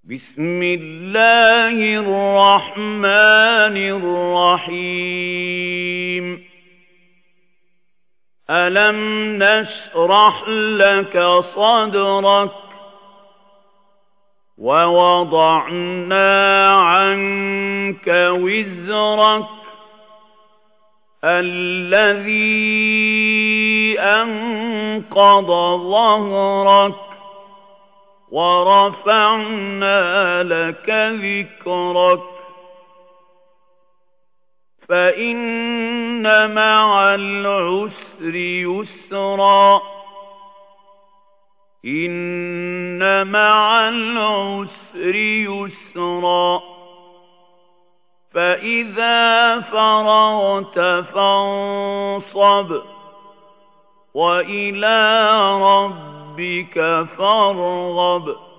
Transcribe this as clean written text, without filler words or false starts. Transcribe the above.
بسم الله الرحمن الرحيم ألم نشرح لك صدرك ووضعنا عنك وزرك الذي أنقض ظهرك ورفعنا لك ذكرك فإن مع العسر يسرا إن مع العسر يسرا فإذا فرغت فانصب وإلى ربك فارغب